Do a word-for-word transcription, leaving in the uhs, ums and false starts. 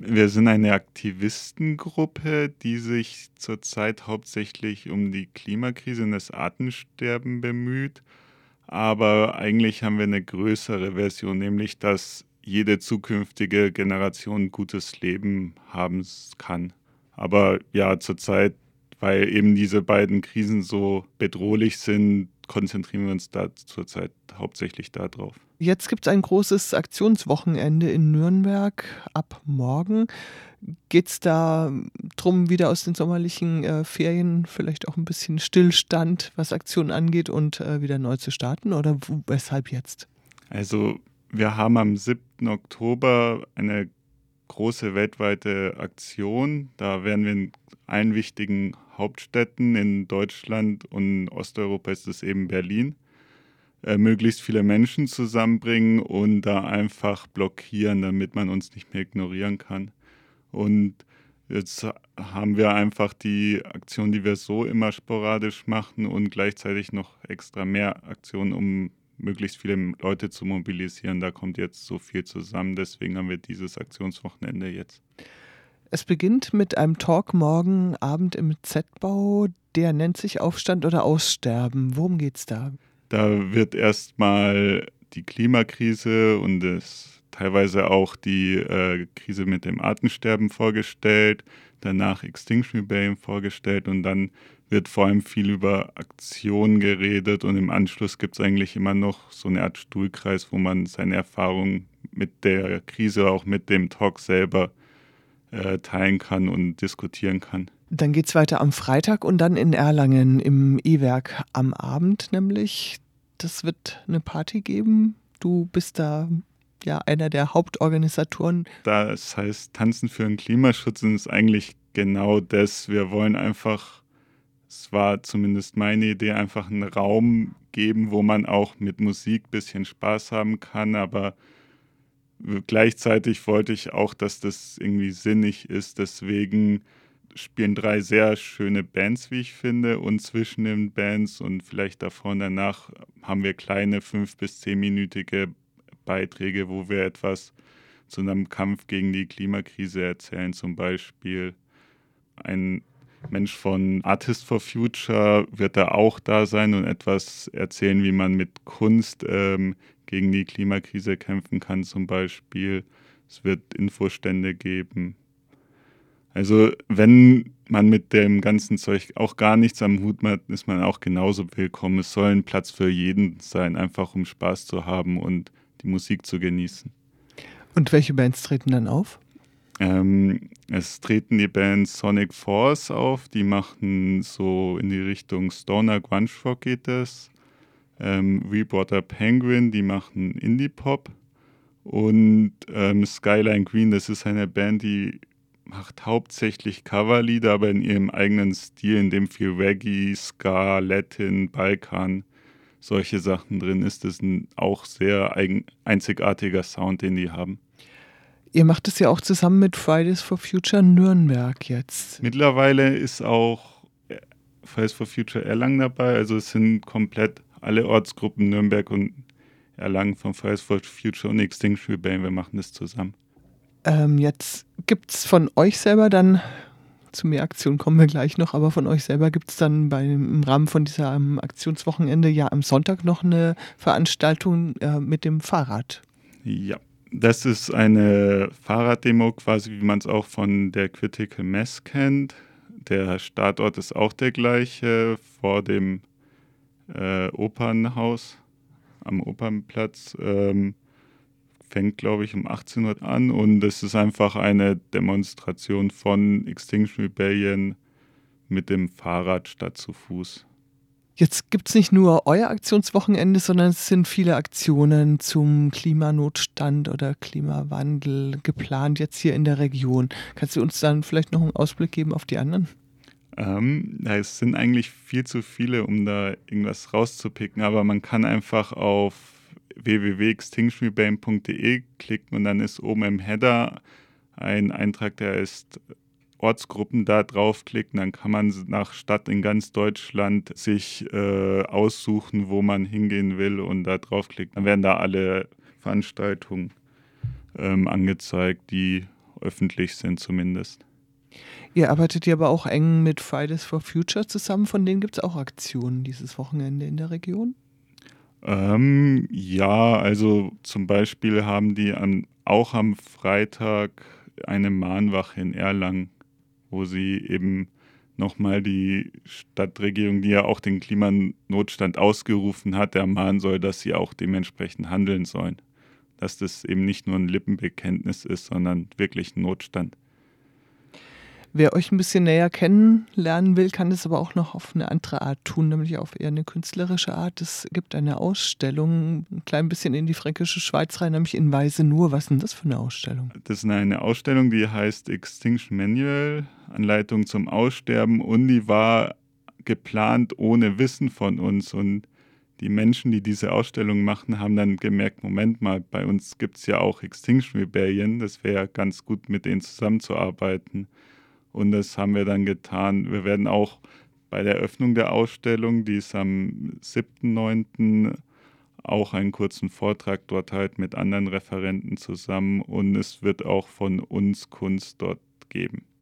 Wir sind eine Aktivistengruppe, die sich zurzeit hauptsächlich um die Klimakrise und das Artensterben bemüht. Aber eigentlich haben wir eine größere Version, nämlich dass jede zukünftige Generation ein gutes Leben haben s- kann. Aber ja, zurzeit, weil eben diese beiden Krisen so bedrohlich sind, konzentrieren wir uns da zurzeit hauptsächlich darauf. Jetzt gibt es ein großes Aktionswochenende in Nürnberg ab morgen. Geht es da drum, wieder aus den sommerlichen äh, Ferien vielleicht auch ein bisschen Stillstand, was Aktionen angeht und äh, wieder neu zu starten? Oder wo, weshalb jetzt? Also wir haben am siebten Oktober eine große weltweite Aktion. Da werden wir in allen wichtigen Hauptstädten in Deutschland und in Osteuropa ist es eben Berlin, äh, möglichst viele Menschen zusammenbringen und da einfach blockieren, damit man uns nicht mehr ignorieren kann. Und jetzt haben wir einfach die Aktion, die wir so immer sporadisch machen und gleichzeitig noch extra mehr Aktionen, um möglichst viele Leute zu mobilisieren. Da kommt jetzt so viel zusammen. Deswegen haben wir dieses Aktionswochenende jetzt. Es beginnt mit einem Talk morgen Abend im Z-Bau. Der nennt sich Aufstand oder Aussterben. Worum geht's da? Da wird erstmal die Klimakrise und das, teilweise auch die äh, Krise mit dem Artensterben vorgestellt, danach Extinction Rebellion vorgestellt und dann wird vor allem viel über Aktionen geredet und im Anschluss gibt es eigentlich immer noch so eine Art Stuhlkreis, wo man seine Erfahrungen mit der Krise, auch mit dem Talk selber äh, teilen kann und diskutieren kann. Dann geht's weiter am Freitag und dann in Erlangen im E-Werk am Abend nämlich. Das wird eine Party geben. Du bist da ja einer der Hauptorganisatoren. Das heißt, Tanzen für den Klimaschutz ist eigentlich genau das. Wir wollen einfach, es war zumindest meine Idee, einfach einen Raum geben, wo man auch mit Musik ein bisschen Spaß haben kann, aber gleichzeitig wollte ich auch, dass das irgendwie sinnig ist. Deswegen spielen drei sehr schöne Bands, wie ich finde. Und zwischen den Bands und vielleicht davor und danach haben wir kleine fünf- bis zehnminütige Beiträge, wo wir etwas zu einem Kampf gegen die Klimakrise erzählen. Zum Beispiel ein Mensch von Artist for Future wird da auch da sein und etwas erzählen, wie man mit Kunst ähm, gegen die Klimakrise kämpfen kann zum Beispiel. Es wird Infostände geben. Also wenn man mit dem ganzen Zeug auch gar nichts am Hut hat, ist man auch genauso willkommen. Es soll ein Platz für jeden sein, einfach um Spaß zu haben und die Musik zu genießen. Und welche Bands treten dann auf? Ähm, es treten die Band Sonic Force auf, die machen so in die Richtung Stoner Grunge Rock geht das. Ähm, Reporter Penguin, die machen Indie-Pop. Und ähm, Skyline Green, das ist eine Band, die macht hauptsächlich Coverlieder, aber in ihrem eigenen Stil, in dem viel Reggae, Ska, Latin, Balkan, solche Sachen drin ist. Das ist ein auch sehr eigen, einzigartiger Sound, den die haben. Ihr macht es ja auch zusammen mit Fridays for Future Nürnberg jetzt. Mittlerweile ist auch äh, Fridays for Future Erlangen dabei, also es sind komplett alle Ortsgruppen Nürnberg und Erlangen von Fridays for Future und Extinction Rebellion, wir machen das zusammen. Ähm, jetzt gibt es von euch selber dann, zu mehr Aktionen kommen wir gleich noch, aber von euch selber gibt es dann bei, im Rahmen von diesem Aktionswochenende ja am Sonntag noch eine Veranstaltung äh, mit dem Fahrrad. Ja, das ist eine Fahrraddemo quasi, wie man es auch von der Critical Mass kennt. Der Startort ist auch der gleiche, vor dem äh, Opernhaus am Opernplatz. Ähm, fängt, glaube ich, um achtzehn Uhr an und es ist einfach eine Demonstration von Extinction Rebellion mit dem Fahrrad statt zu Fuß. Jetzt gibt es nicht nur euer Aktionswochenende, sondern es sind viele Aktionen zum Klimanotstand oder Klimawandel geplant jetzt hier in der Region. Kannst du uns dann vielleicht noch einen Ausblick geben auf die anderen? Ähm, ja, es sind eigentlich viel zu viele, um da irgendwas rauszupicken, aber man kann einfach auf w w w punkt extinction rebellion punkt d e klicken und dann ist oben im Header ein Eintrag, der ist Ortsgruppen, da draufklicken, dann kann man nach Stadt in ganz Deutschland sich äh, aussuchen, wo man hingehen will und da draufklicken. Dann werden da alle Veranstaltungen ähm, angezeigt, die öffentlich sind zumindest. Ihr arbeitet ja aber auch eng mit Fridays for Future zusammen, von denen gibt es auch Aktionen dieses Wochenende in der Region? Ähm, ja, also zum Beispiel haben die an, auch am Freitag eine Mahnwache in Erlangen, wo sie eben nochmal die Stadtregierung, die ja auch den Klimanotstand ausgerufen hat, ermahnen soll, dass sie auch dementsprechend handeln sollen. Dass das eben nicht nur ein Lippenbekenntnis ist, sondern wirklich ein Notstand. Wer euch ein bisschen näher kennenlernen will, kann das aber auch noch auf eine andere Art tun, nämlich auf eher eine künstlerische Art. Es gibt eine Ausstellung, ein klein bisschen in die fränkische Schweiz rein, nämlich in Weiße-Nur. Was ist denn das für eine Ausstellung? Das ist eine Ausstellung, die heißt Extinction Manual, Anleitung zum Aussterben, und die war geplant ohne Wissen von uns. Und die Menschen, die diese Ausstellung machen, haben dann gemerkt, Moment mal, bei uns gibt es ja auch Extinction Rebellion, das wäre ja ganz gut, mit denen zusammenzuarbeiten. Und das haben wir dann getan. Wir werden auch bei der Eröffnung der Ausstellung, die ist am siebten neunten, auch einen kurzen Vortrag dort halt mit anderen Referenten zusammen, und es wird auch von uns Kunst dort geben.